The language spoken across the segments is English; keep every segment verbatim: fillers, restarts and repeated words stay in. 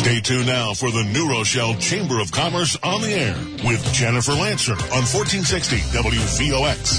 Stay tuned now for the New Rochelle Chamber of Commerce on the air with Jennifer Lancer on fourteen sixty W V O X.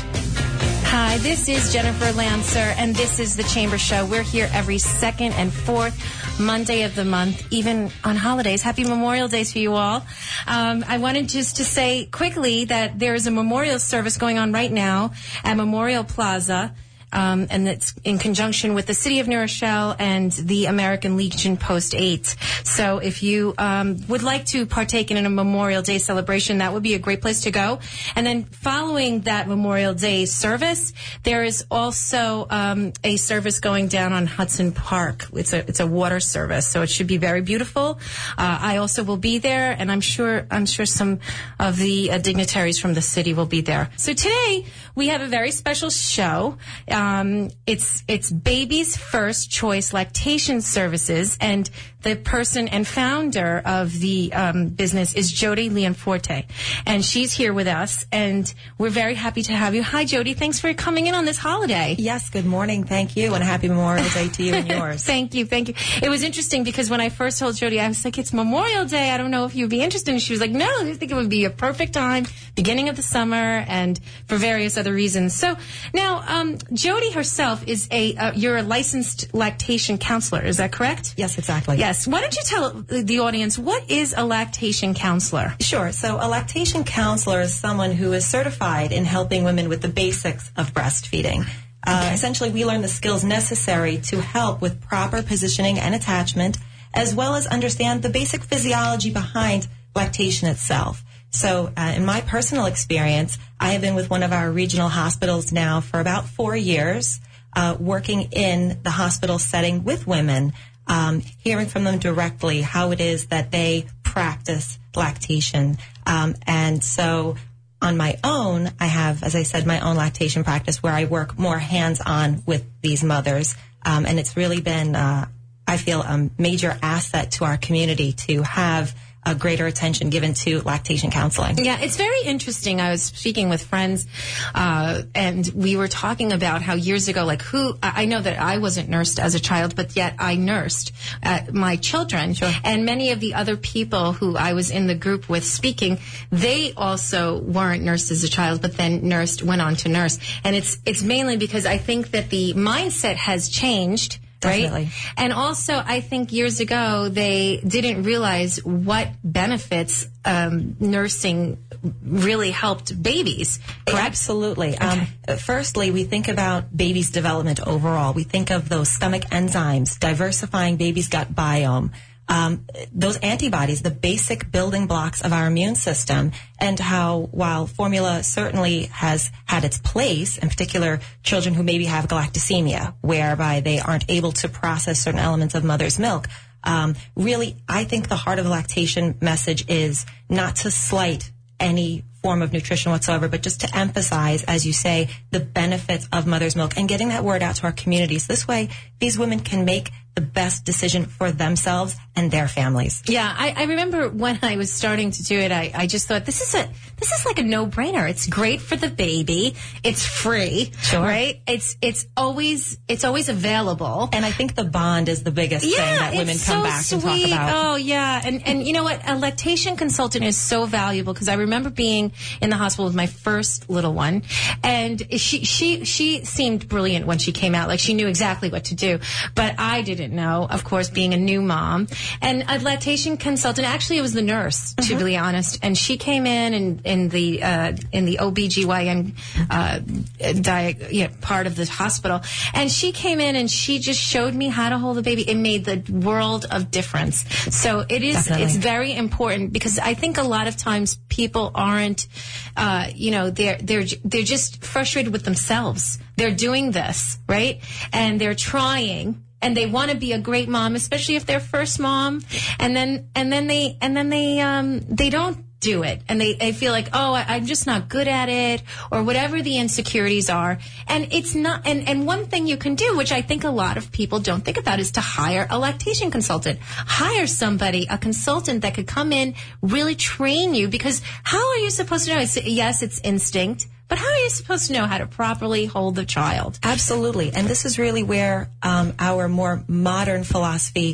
Hi, this is Jennifer Lancer, and this is the Chamber Show. We're here every second and fourth Monday of the month, even on holidays. Happy Memorial Days for you all. Um, I wanted just to say quickly that there is a memorial service going on right now at Memorial Plaza. Um, and it's in conjunction with the City of New Rochelle and the American Legion Post eight. So if you um, would like to partake in a Memorial Day celebration, that would be a great place to go. And then following that Memorial Day service, there is also um, a service going down on Hudson Park. It's a it's a water service, so it should be very beautiful. Uh, I also will be there, and I'm sure I'm sure some of the uh, dignitaries from the city will be there. So today we have a very special show. Um, Um, it's it's Baby's First Choice Lactation Services, and the person and founder of the um, business is Jody Leonforte, and she's here with us, and we're very happy to have you. Hi, Jody. Thanks for coming in on this holiday. Yes, good morning. Thank you, and a happy Memorial Day to you and yours. Thank you, thank you. It was interesting because when I first told Jody, I was like, it's Memorial Day. I don't know if you'd be interested. And she was like, no, I think it would be a perfect time, beginning of the summer, and for various other reasons. So now, um, Jody herself is a, uh, you're a licensed lactation counselor. Is that correct? Yes, exactly. Yes. Why don't you tell the audience, what is a lactation counselor? Sure. So a lactation counselor is someone who is certified in helping women with the basics of breastfeeding. Uh, okay. Essentially, we learn the skills necessary to help with proper positioning and attachment, as well as understand the basic physiology behind lactation itself. So uh, in my personal experience, I have been with one of our regional hospitals now for about four years, uh, working in the hospital setting with women, um, hearing from them directly how it is that they practice lactation. Um, and so on my own, I have, as I said, my own lactation practice where I work more hands-on with these mothers. Um, and it's really been, uh, I feel, a major asset to our community to have a greater attention given to lactation counseling. Yeah, it's very interesting. I was speaking with friends, uh, and we were talking about how years ago, like who, I know that I wasn't nursed as a child, but yet I nursed uh, my children. Sure. And many of the other people who I was in the group with speaking, they also weren't nursed as a child, but then nursed, went on to nurse. And it's, it's mainly because I think that the mindset has changed. Definitely. Right? And also, I think years ago, they didn't realize what benefits um, nursing really helped babies, correct? Absolutely. Okay. Um, firstly, we think about baby's development overall. We think of those stomach enzymes, diversifying baby's gut biome, um, those antibodies, the basic building blocks of our immune system, and how while formula certainly has had its place, in particular children who maybe have galactosemia, whereby they aren't able to process certain elements of mother's milk, um, really, I think the heart of the lactation message is not to slight any form of nutrition whatsoever, but just to emphasize, as you say, the benefits of mother's milk and getting that word out to our communities. This way, these women can make the best decision for themselves and their families. Yeah, I, I remember when I was starting to do it, I, I just thought this is a this is like a no-brainer. It's great for the baby. It's free, sure. Right? It's it's always it's always available. And I think the bond is the biggest yeah, thing that women it's come so back sweet. and talk about. Oh yeah, and and you know what? A lactation consultant is so valuable because I remember being in the hospital with my first little one, and she she she seemed brilliant when she came out. Like she knew exactly what to do, but I didn't know, of course, being a new mom. And a lactation consultant, actually it was the nurse, to Mm-hmm. be honest, and she came in and in the uh, in the O B G Y N uh, di- yeah, part of the hospital, and she came in and she just showed me how to hold the baby. It made the world of difference. So it is Definitely. It's very important because I think a lot of times people aren't, uh, you know, they're they're they're just frustrated with themselves. They're doing this, right, and they're trying. And they want to be a great mom, especially if they're first mom, and then and then they and then they um they don't do it, and they, they feel like, oh, I, I'm just not good at it, or whatever the insecurities are. And it's not. And and one thing you can do, which I think a lot of people don't think about, is to hire a lactation consultant. Hire somebody, a consultant that could come in, really train you, because how are you supposed to know? It's, yes, it's instinct. But how are you supposed to know how to properly hold the child? Absolutely. And this is really where um, our more modern philosophy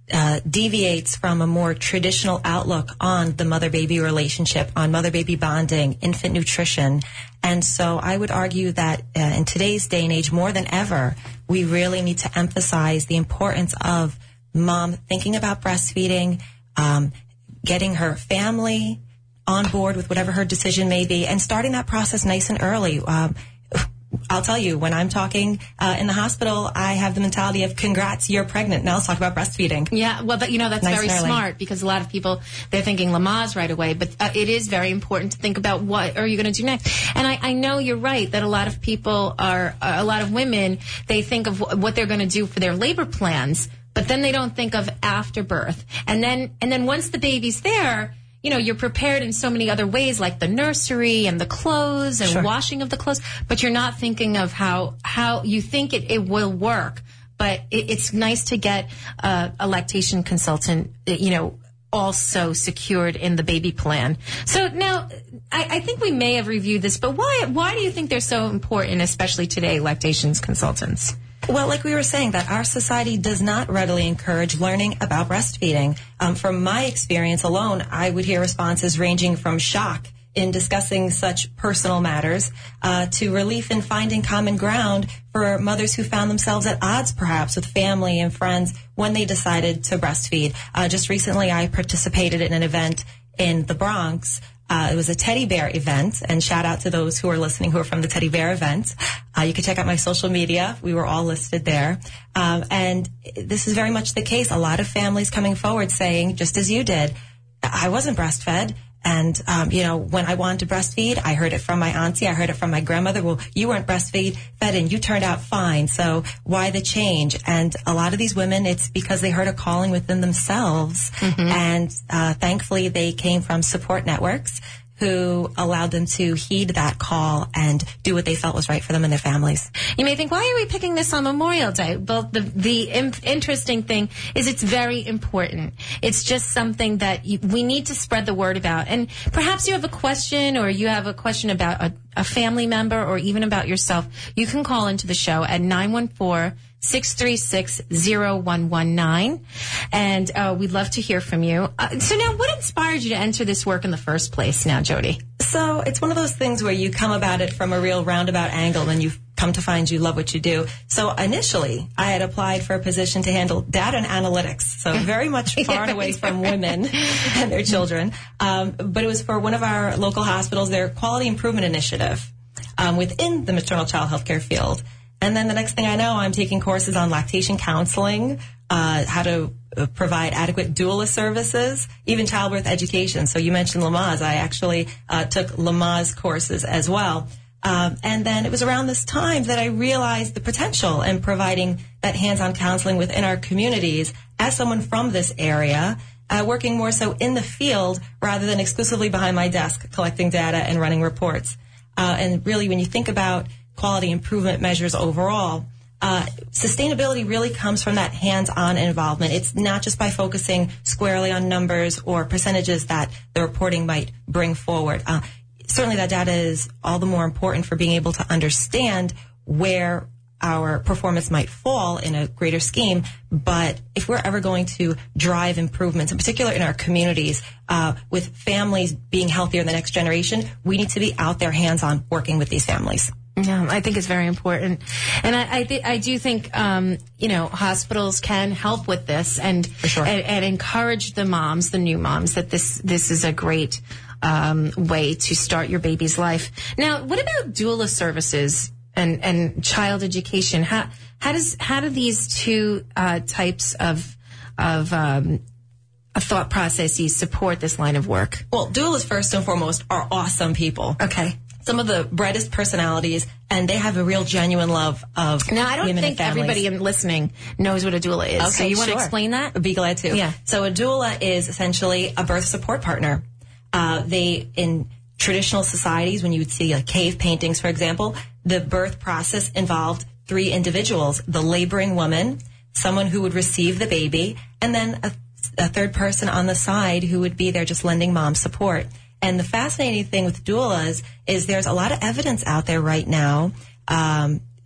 uh, deviates from a more traditional outlook on the mother-baby relationship, on mother-baby bonding, infant nutrition. And so I would argue that uh, in today's day and age, more than ever, we really need to emphasize the importance of mom thinking about breastfeeding, um, getting her family on board with whatever her decision may be, and starting that process nice and early. Um, I'll tell you, when I'm talking uh, in the hospital, I have the mentality of, congrats, you're pregnant. Now let's talk about breastfeeding. Yeah, well, but, you know, that's Nice very and early. smart, because a lot of people, they're thinking Lamaze right away. But uh, it is very important to think about what are you going to do next. And I, I know you're right that a lot of people are, uh, a lot of women, they think of w- what they're going to do for their labor plans, but then they don't think of after birth. And then, and then once the baby's there, you know, you're prepared in so many other ways, like the nursery and the clothes and Sure. washing of the clothes, but you're not thinking of how, how you think it, it will work. But it, it's nice to get uh, a lactation consultant, you know, also secured in the baby plan. So now, I, I think we may have reviewed this, but why, why do you think they're so important, especially today, lactation consultants? Well, like we were saying, that our society does not readily encourage learning about breastfeeding. Um, from my experience alone, I would hear responses ranging from shock in discussing such personal matters uh, to relief in finding common ground for mothers who found themselves at odds, perhaps, with family and friends when they decided to breastfeed. Uh, just recently, I participated in an event in the Bronx. Uh, it was a teddy bear event, and shout out to those who are listening who are from the teddy bear event. Uh, you can check out my social media. We were all listed there. Um, and this is very much the case. A lot of families coming forward saying, just as you did, I wasn't breastfed. And, um, you know, when I wanted to breastfeed, I heard it from my auntie. I heard it from my grandmother. Well, you weren't breastfeed fed and you turned out fine. So why the change? And a lot of these women, it's because they heard a calling within themselves. Mm-hmm. And uh, thankfully, they came from support networks who allowed them to heed that call and do what they felt was right for them and their families. You may think, why are we picking this on Memorial Day? Well, the, the im- interesting thing is it's very important. It's just something that you, we need to spread the word about. And perhaps you have a question, or you have a question about a, a family member, or even about yourself. You can call into the show at nine one four, six three six, zero one one nine. And uh, we'd love to hear from you. Uh, so now, what inspired you to enter this work in the first place now, Jody? So it's one of those things where you come about it from a real roundabout angle, and you've come to find you love what you do. So initially, I had applied for a position to handle data and analytics, so very much far and away from women and their children. Um, but it was for one of our local hospitals, their quality improvement initiative um, within the maternal child health care field. And then the next thing I know, I'm taking courses on lactation counseling, uh, how to uh, provide adequate doula services, even childbirth education. So you mentioned Lamaze. I actually uh, took Lamaze courses as well. Um, and then it was around this time that I realized the potential in providing that hands-on counseling within our communities as someone from this area, uh, working more so in the field rather than exclusively behind my desk collecting data and running reports. Uh, and really, when you think about quality improvement measures overall, uh, sustainability really comes from that hands-on involvement. It's not just by focusing squarely on numbers or percentages that the reporting might bring forward. Uh, certainly that data is all the more important for being able to understand where our performance might fall in a greater scheme. But if we're ever going to drive improvements, in particular in our communities, uh, with families being healthier in the next generation, we need to be out there hands-on working with these families. Yeah, I think it's very important. And I I, th- I do think, um, you know, hospitals can help with this and, sure. and and encourage the moms, the new moms, that this, this is a great um, way to start your baby's life. Now, what about doula services and, and child education? How how does how do these two uh, types of of um, thought processes support this line of work? Well, doulas, first and foremost, are awesome people. Okay. Some of the brightest personalities, and they have a real genuine love of Now, I don't women think and families. everybody in listening knows what a doula is. Okay, so you want to sure. explain that? I'd be glad to. Yeah. So a doula is essentially a birth support partner. Uh, they, in traditional societies, when you would see like cave paintings, for example, the birth process involved three individuals: the laboring woman, someone who would receive the baby, and then a, a third person on the side who would be there just lending mom support. And the fascinating thing with doulas is there's a lot of evidence out there right now, um,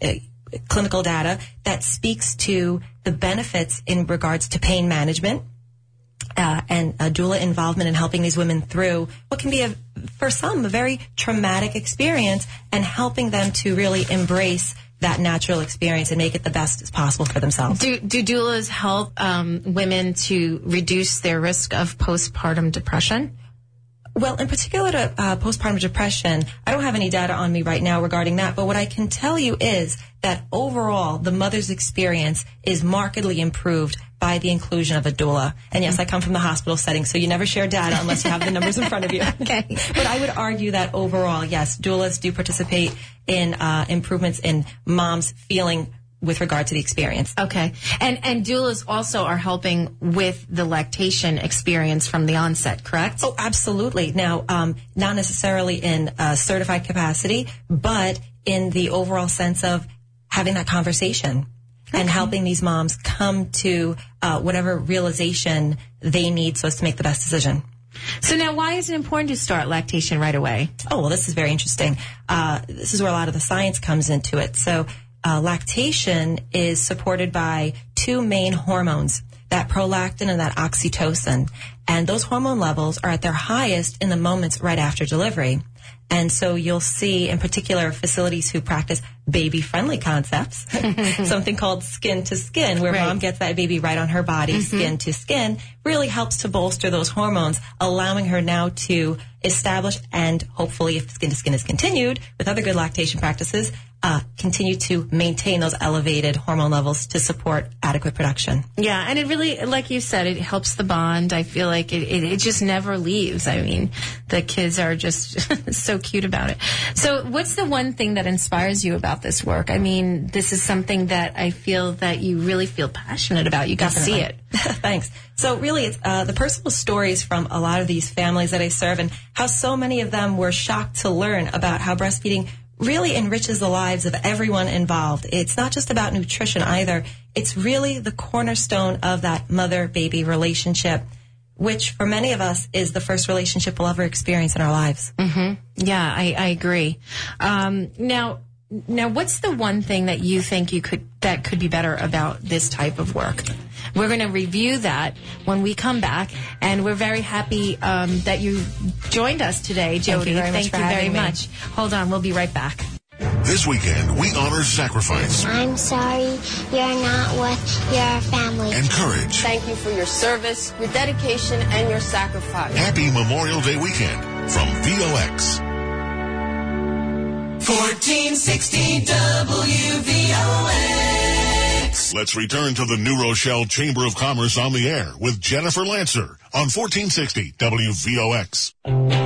clinical data that speaks to the benefits in regards to pain management uh, and uh, doula involvement in helping these women through what can be, a, for some, a very traumatic experience, and helping them to really embrace that natural experience and make it the best as possible for themselves. Do, do doulas help um, women to reduce their risk of postpartum depression? Well, in particular to uh, postpartum depression, I don't have any data on me right now regarding that, but what I can tell you is that overall, the mother's experience is markedly improved by the inclusion of a doula. And yes, I come from the hospital setting, so you never share data unless you have the numbers in front of you. Okay. But I would argue that overall, yes, doulas do participate in uh, improvements in mom's feeling with regard to the experience. Okay. And and doulas also are helping with the lactation experience from the onset, correct? Oh, absolutely. Now, um, not necessarily in a certified capacity, but in the overall sense of having that conversation okay. and helping these moms come to uh, whatever realization they need so as to make the best decision. So now, why is it important to start lactation right away? Oh, well, this is very interesting. Uh, this is where a lot of the science comes into it. So Uh, lactation is supported by two main hormones, that prolactin and that oxytocin. And those hormone levels are at their highest in the moments right after delivery. And so you'll see, in particular, facilities who practice baby-friendly concepts, something called skin to skin, where right. mom gets that baby right on her body, mm-hmm. skin to skin, really helps to bolster those hormones, allowing her now to establish and hopefully, if skin to skin is continued with other good lactation practices, uh, continue to maintain those elevated hormone levels to support adequate production. Yeah, and it really, like you said, it helps the bond. I feel like it, it, it just never leaves. I mean, the kids are just so cute about it. So what's the one thing that inspires you about this work? I mean, this is something that I feel that you really feel passionate about. You can Definitely. see it. Thanks. So really, it's uh, the personal stories from a lot of these families that I serve, and how so many of them were shocked to learn about how breastfeeding really enriches the lives of everyone involved. It's not just about nutrition either. It's really the cornerstone of that mother-baby relationship, which for many of us is the first relationship we'll ever experience in our lives. Mm-hmm. Yeah, I, I agree. Um, now, now, what's the one thing that you think you could that could be better about this type of work? We're going to review that when we come back, and we're very happy um, that you joined us today, Jody. Thank you very much Thank for you having very me. much. Hold on, we'll be right back. This weekend, we honor sacrifice. I'm sorry you're not with your family. And courage. Thank you for your service, your dedication, and your sacrifice. Happy Memorial Day weekend from V O X. fourteen sixty W V O X. Let's return to the New Rochelle Chamber of Commerce on the air with Jennifer Lancer on fourteen sixty W V O X.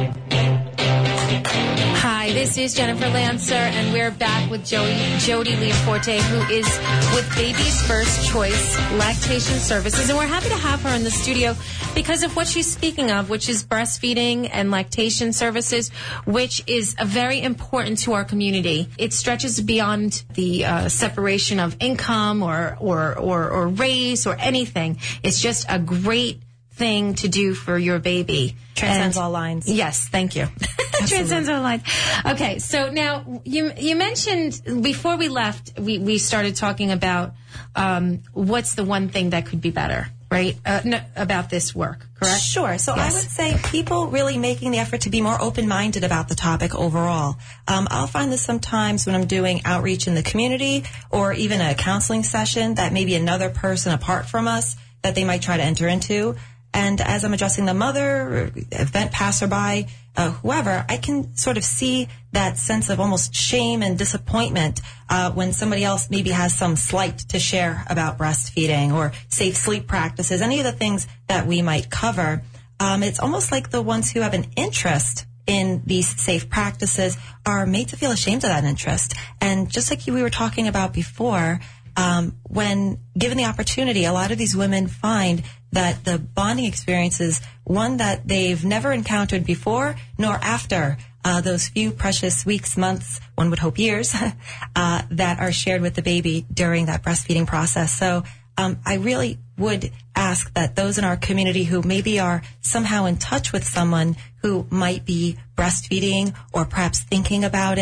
Hi, this is Jennifer Lancer, and we're back with Jody, Jody Leoforte, who is with Baby's First Choice Lactation Services. And we're happy to have her in the studio because of what she's speaking of, which is breastfeeding and lactation services, which is a very important to our community. It stretches beyond the uh, separation of income or, or, or, or race or anything. It's just a great thing to do for your baby. Transcends And- all lines. Yes, thank you. Transcends all lines. Okay, so now you you mentioned before we left, we, we started talking about um, what's the one thing that could be better, right? Uh, no, about this work, correct? Sure. So Yes. I would say people really making the effort to be more open-minded about the topic overall. Um, I'll find this sometimes when I'm doing outreach in the community or even a counseling session that maybe another person apart from us that they might try to enter into. And as I'm addressing the mother, event passerby, uh, whoever, I can sort of see that sense of almost shame and disappointment uh, when somebody else maybe has some slight to share about breastfeeding or safe sleep practices, any of the things that we might cover. Um, it's almost like the ones who have an interest in these safe practices are made to feel ashamed of that interest. And just like we were talking about before, um, when given the opportunity, a lot of these women find that the bonding experience is one that they've never encountered before nor after uh, those few precious weeks, months, one would hope years, uh, that are shared with the baby during that breastfeeding process. So um, I really would ask that those in our community who maybe are somehow in touch with someone who might be breastfeeding or perhaps thinking about it,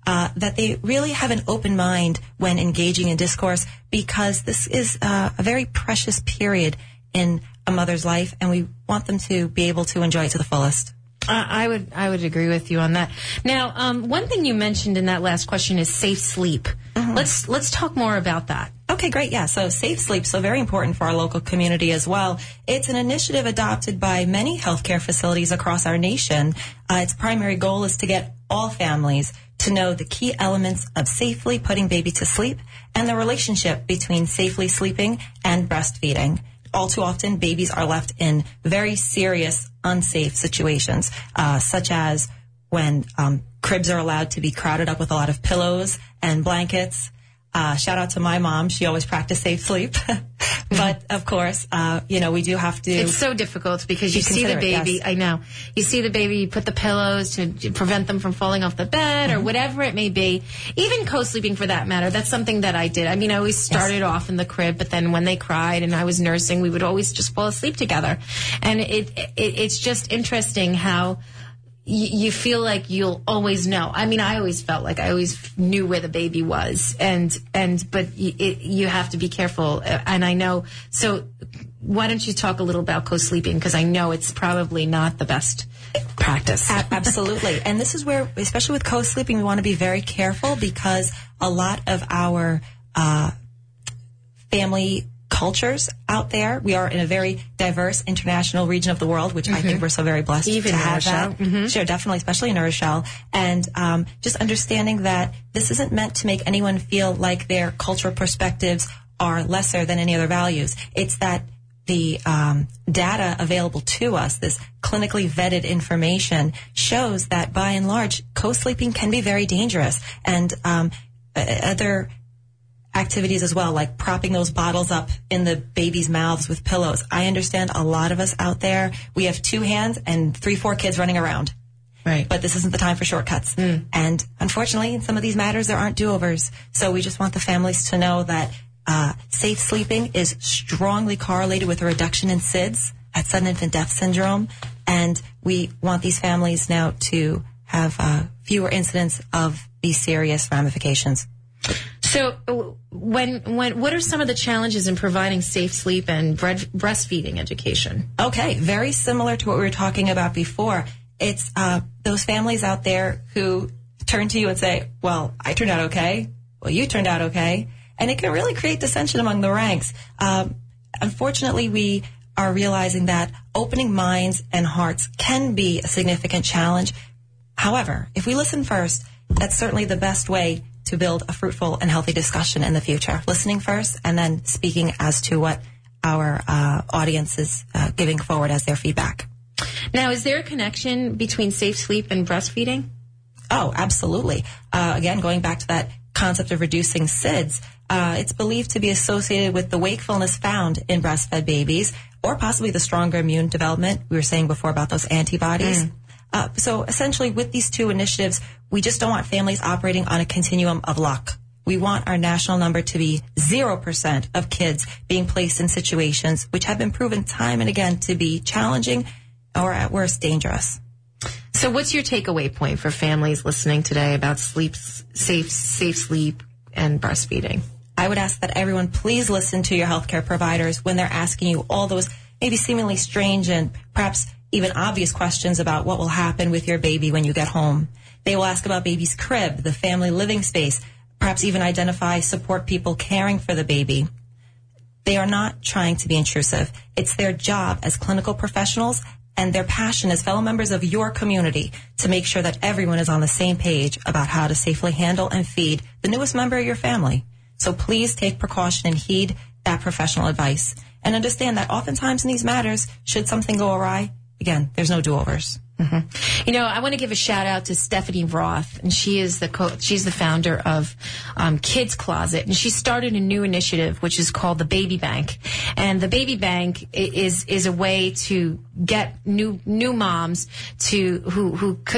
uh, that they really have an open mind when engaging in discourse, because this is uh, a very precious period in a mother's life, and we want them to be able to enjoy it to the fullest. Uh, I would I would agree with you on that. Now, um, one thing you mentioned in that last question is safe sleep. Mm-hmm. Let's let's talk more about that. Okay, great. Yeah, so safe sleep, so very important for our local community as well. It's an initiative adopted by many healthcare facilities across our nation. Uh, its primary goal is to get all families to know the key elements of safely putting baby to sleep and the relationship between safely sleeping and breastfeeding. All too often, babies are left in very serious, unsafe situations, uh, such as when um, cribs are allowed to be crowded up with a lot of pillows and blankets. Uh, shout out to my mom. She always practiced safe sleep. But, of course, uh, you know, we do have to... It's so difficult because you see the baby. It, yes. I know. You see the baby, you put the pillows to prevent them from falling off the bed, mm-hmm. or whatever it may be. Even co-sleeping, for that matter. That's something that I did. I mean, I always started yes. off in the crib, but then when they cried and I was nursing, we would always just fall asleep together. And it, it it's just interesting how... you feel like you'll always know. I mean, I always felt like I always knew where the baby was, and and but it, you have to be careful. And I know. So, why don't you talk a little about co-sleeping? Because I know it's probably not the best practice. Absolutely, and this is where, especially with co-sleeping, we want to be very careful, because a lot of our uh, family cultures out there. We are in a very diverse international region of the world, which mm-hmm. I think we're so very blessed Even to have that. Mm-hmm. Sure, definitely, especially in New Rochelle. And um, just understanding that this isn't meant to make anyone feel like their cultural perspectives are lesser than any other values. It's that the um, data available to us, this clinically vetted information, shows that by and large, co-sleeping can be very dangerous. And um, other activities as well, like propping those bottles up in the baby's mouths with pillows. I understand a lot of us out there, we have two hands and three, four kids running around. Right. But this isn't the time for shortcuts. Mm. And unfortunately, in some of these matters, there aren't do-overs. So we just want the families to know that uh, safe sleeping is strongly correlated with a reduction in S I D S, at sudden infant death syndrome. And we want these families now to have uh, fewer incidents of these serious ramifications. So, when when what are some of the challenges in providing safe sleep and bread, breastfeeding education? Okay, very similar to what we were talking about before. It's uh, those families out there who turn to you and say, "Well, I turned out okay. Well, you turned out okay," and it can really create dissension among the ranks. Um, unfortunately, we are realizing that opening minds and hearts can be a significant challenge. However, if we listen first, that's certainly the best way to build a fruitful and healthy discussion in the future. Listening first, and then speaking as to what our uh, audience is uh, giving forward as their feedback. Now, is there a connection between safe sleep and breastfeeding? Oh, absolutely. Uh, again, going back to that concept of reducing S I D S, uh, it's believed to be associated with the wakefulness found in breastfed babies, or possibly the stronger immune development we were saying before about those antibodies. Mm. Uh, so essentially, with these two initiatives, we just don't want families operating on a continuum of luck. We want our national number to be zero percent of kids being placed in situations which have been proven time and again to be challenging or at worst dangerous. So what's your takeaway point for families listening today about sleep, safe, safe sleep and breastfeeding? I would ask that everyone please listen to your healthcare providers when they're asking you all those maybe seemingly strange and perhaps even obvious questions about what will happen with your baby when you get home. They will ask about baby's crib, the family living space, perhaps even identify support people caring for the baby. They are not trying to be intrusive. It's their job as clinical professionals and their passion as fellow members of your community to make sure that everyone is on the same page about how to safely handle and feed the newest member of your family. So please take precaution and heed that professional advice. And understand that oftentimes in these matters, should something go awry, again, there's no do-overs. Mm-hmm. You know, I want to give a shout out to Stephanie Roth, and she is the co- she's the founder of um, Kids Closet, and she started a new initiative which is called the Baby Bank. And the Baby Bank is is a way to get new new moms to who who couldn't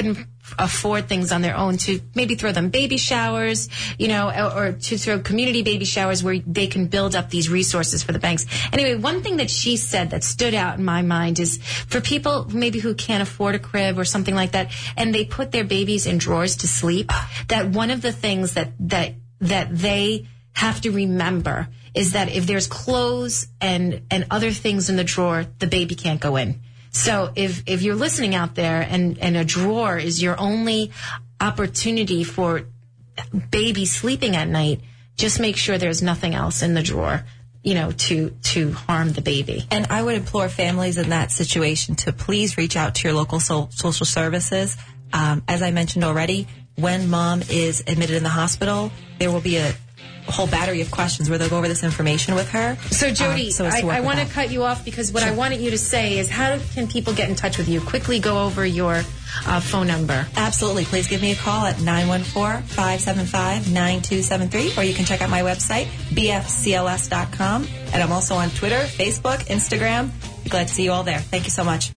afford things on their own, to maybe throw them baby showers, you know, or, or to throw community baby showers where they can build up these resources for the banks. Anyway, one thing that she said that stood out in my mind is for people maybe who can't afford a crib or something like that, and they put their babies in drawers to sleep, that one of the things that, that, that they have to remember is that if there's clothes and, and other things in the drawer, the baby can't go in. So if, if you're listening out there and, and a drawer is your only opportunity for baby sleeping at night, just make sure there's nothing else in the drawer, you know, to, to harm the baby. And I would implore families in that situation to please reach out to your local so- social services. Um, as I mentioned already, when mom is admitted in the hospital, there will be a whole battery of questions where they'll go over this information with her. So, Jody, um, so I, I want to that. cut you off because what Sure. I wanted you to say is, how can people get in touch with you? Quickly go over your uh, phone number. Absolutely. Please give me a call at nine one four, five seven five, nine two seven three, or you can check out my website, b f c l s dot com. And I'm also on Twitter, Facebook, Instagram. Be glad to see you all there. Thank you so much.